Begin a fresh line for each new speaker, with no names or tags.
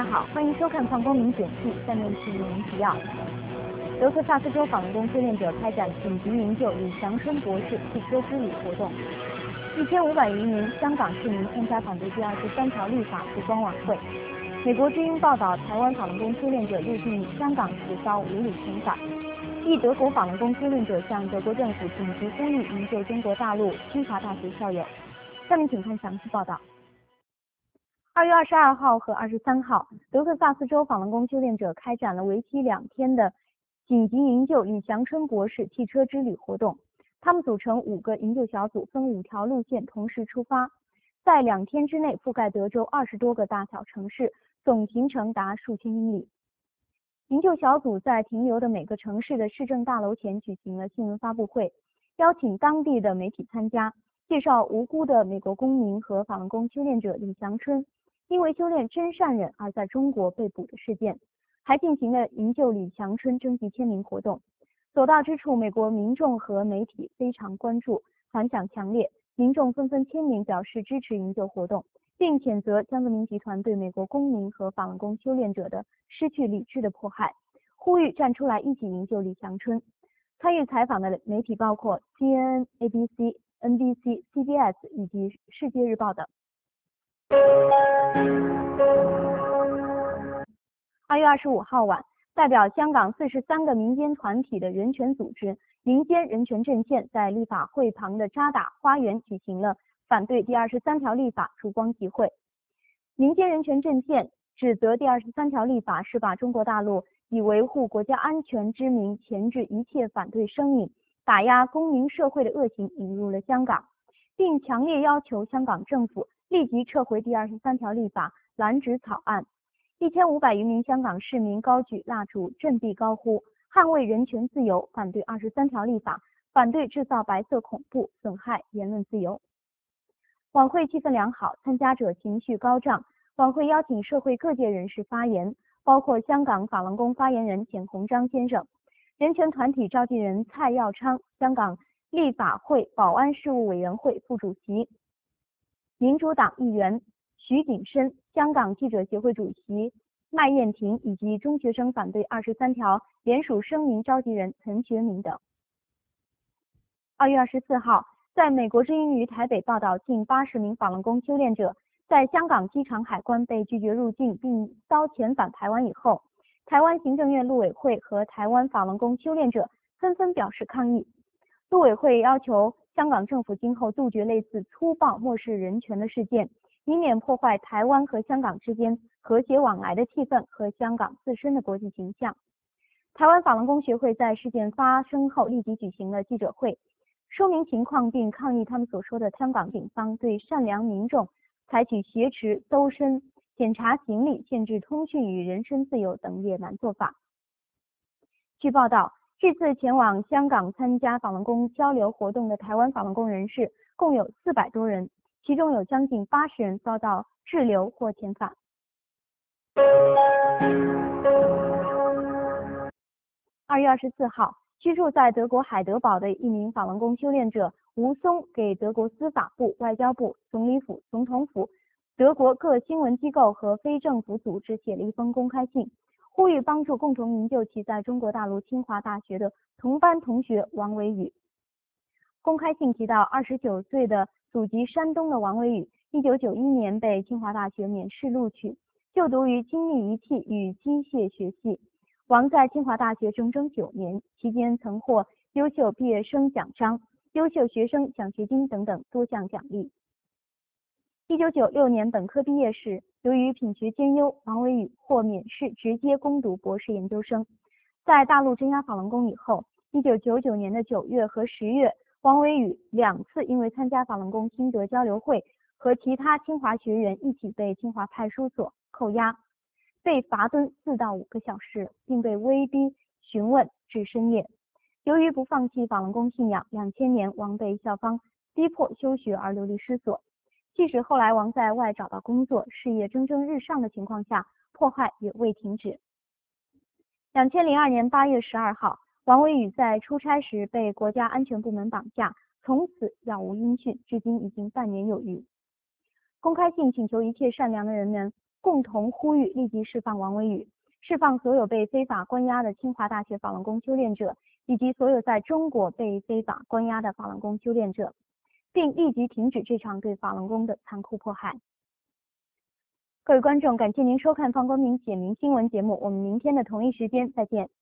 好，欢迎收看《放光明简讯》，下面是新闻提要。德克萨斯州法轮功修炼者开展紧急营救李祥春博士汽车之旅活动，1500余名香港市民参加反对第23条立法烛光晚会。美国之音报道，台湾法轮功修炼者入境香港时遭无理遣返。一德国法轮功修炼者向德国政府紧急呼吁营救中国大陆清华大学校友。下面请看详细报道。2月22号和23号，德克萨斯州法轮功修炼者开展了为期2天的紧急营救李祥春博士汽车之旅活动。他们组成5个营救小组，分5条路线同时出发，在2天之内覆盖德州20多个大小城市，总行程达数千英里。营救小组在停留的每个城市的市政大楼前举行了新闻发布会，邀请当地的媒体参加，介绍无辜的美国公民和法轮功修炼者李祥春因为修炼真善忍而在中国被捕的事件，还进行了营救李祥春征集签名活动。所到之处，美国民众和媒体非常关注，反响强烈，民众纷纷签名表示支持营救活动，并谴责江泽民集团对美国公民和法轮功修炼者的失去理智的迫害，呼吁站出来一起营救李祥春。参与采访的媒体包括 CNN、ABC、NBC、CBS 以及世界日报等。2月25号晚，代表香港43个民间团体的人权组织民间人权阵线在立法会旁的渣打花园举行了反对第23条立法烛光集会。民间人权阵线指责第23条立法是把中国大陆以维护国家安全之名钳制一切反对声音、打压公民社会的恶行引入了香港，并强烈要求香港政府立即撤回第23条立法，拦止草案。1500余名香港市民高举蜡烛，振臂高呼捍卫人权自由，反对23条立法，反对制造白色恐怖，损害言论自由。晚会气氛良好，参加者情绪高涨。晚会邀请社会各界人士发言，包括香港法轮功发言人简鸿章先生、人权团体召集人蔡耀昌、香港立法会保安事务委员会副主席、民主党议员徐景深、香港记者协会主席麦燕婷以及中学生反对23条联署声明召集人陈觉明等。2月24号，在美国之音于台北报道，近80名法轮功修炼者在香港机场海关被拒绝入境并遭遣返台湾以后，台湾行政院陆委会和台湾法轮功修炼者纷纷表示抗议。陆委会要求香港政府今后杜绝类似粗暴漠视人权的事件，以免破坏台湾和香港之间和谐往来的气氛和香港自身的国际形象。台湾法轮功学会在事件发生后立即举行了记者会，说明情况并抗议他们所说的香港警方对善良民众采取挟持、搜身、检查行李、限制通讯与人身自由等野蛮做法。据报道，这次前往香港参加法轮功交流活动的台湾法轮功人士共有400多人，其中有将近80人遭到滞留或遣返。2月24号，居住在德国海德堡的一名法轮功修炼者吴松给德国司法部、外交部、总理府、总统府、德国各新闻机构和非政府组织写了一封公开信，呼吁帮助共同营救其在中国大陆清华大学的同班同学王维宇。公开信提到，29岁的祖籍山东的王维宇1991年被清华大学免试录取，就读于精密仪器与机械学系。王在清华大学整整9年，期间曾获优秀毕业生奖章、优秀学生奖学金等等多项奖励。1996年本科毕业时，由于品学兼优，王维宇获免试直接攻读博士研究生。在大陆镇压法轮功以后，1999年的9月和10月，王维宇2次因为参加法轮功心得交流会，和其他清华学员一起被清华派出所扣押，被罚蹲4到5个小时，并被威逼询问至深夜。由于不放弃法轮功信仰，2000年王被校方逼迫休学而流离失所。即使后来王在外找到工作，事业蒸蒸日上的情况下，迫害也未停止。2002年8月12号，王维宇在出差时被国家安全部门绑架，从此杳无音讯，至今已经半年有余。公开信请求一切善良的人们共同呼吁立即释放王维宇，释放所有被非法关押的清华大学法轮功修炼者，以及所有在中国被非法关押的法轮功修炼者，并立即停止这场对法轮功的残酷迫害。各位观众，感谢您收看方光明简明新闻节目，我们明天的同一时间再见。